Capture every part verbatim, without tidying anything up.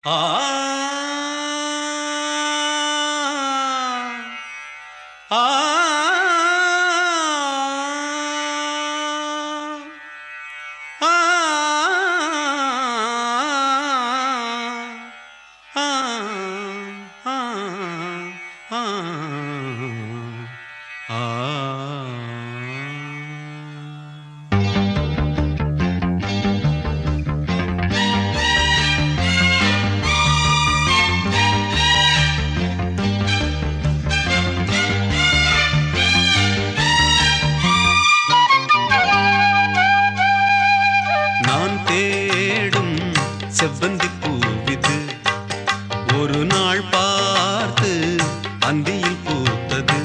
செவ்வந்தி பூவிது ஒரு நாள் பார்த்து அந்தியில் பூத்தது.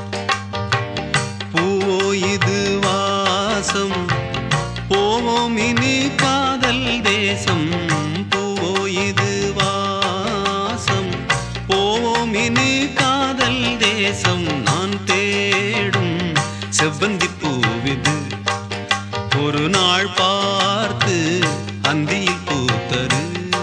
பூவோ இது வாசம், போவோம் இனி காதல் தேசம். பூவோ இது வாசம், போவோம் இனி காதல் தேசம். நான் தேடும் செவ்வந்தி பூவிது ஒரு நாள் பார்த்து அந்தியில் பூத்தது.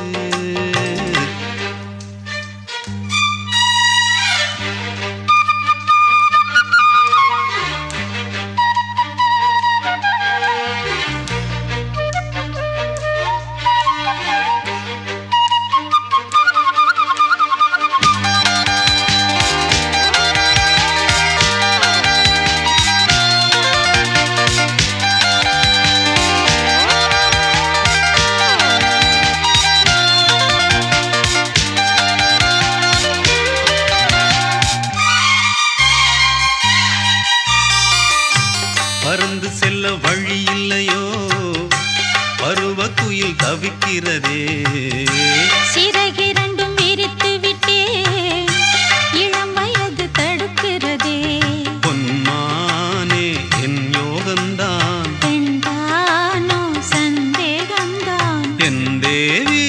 பறந்து செல்ல வழி இல்லையோ, பருவ குயில் தவிக்கிறதே. சிறகிரண்டும் விரித்து விட்டே, இளம் வயது தடுக்கிறதே. பொன்மானே என் யோகந்தான், பெண்தானோ சந்தேகந்தான். என் தேவி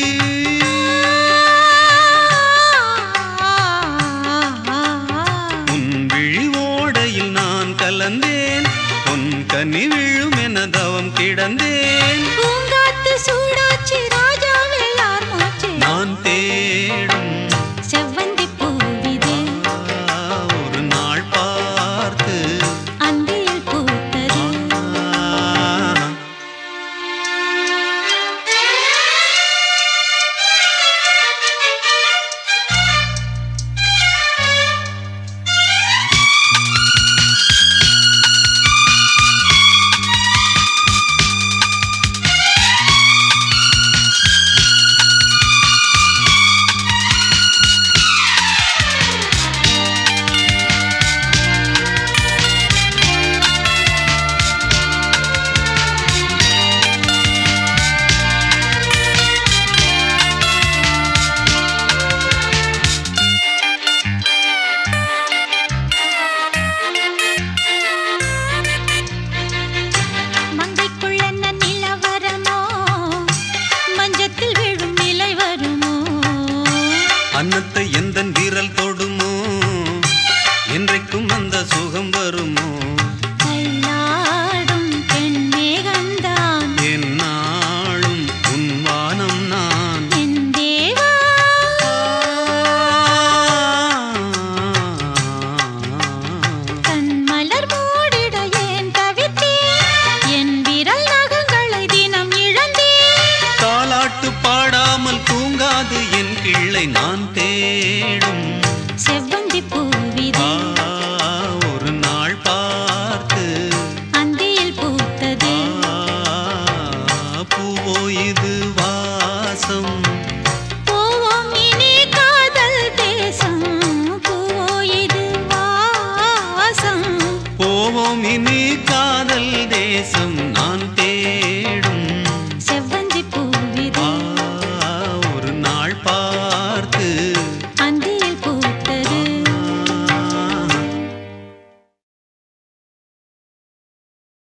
உன் விழி ஓடையில் நான் கலந்தேன், உன் கனி விழும் என தவம் கிடந்தேன். பூங்காத்து சூடாச்சி ராஜா வெள்ளார் மூச்சு. நான் தேடும் செவ்வந்தி பூவிது ஒரு நாள் பார்த்து அந்தியில் பூத்தது. அன்னத்தை எந்தன் வீரல் தொடுமோ, என்றைக்கும் அந்த சுகம் வருமோ. கைலாடும் பெண்மேகந்தான், என்னாலும் உன் வானம் நான். என் தேவா கண் மலர் மூடிட ஏன் தவித்தேன், என் விரல் நகங்களை தினம் இழந்தேன். தாலாட்டு பாடாமல் தூங்காது என் கிள்ளை நான் தேடும் செவ்வந்தி பூவிது ஒரு நாள் பார்த்து அந்தியில் பூத்தது. பூவோ இது வாசம், போவோம் இனி காதல் தேசம். பூவோ இது வாசம், போவோம் இனி காதல் தேசம்.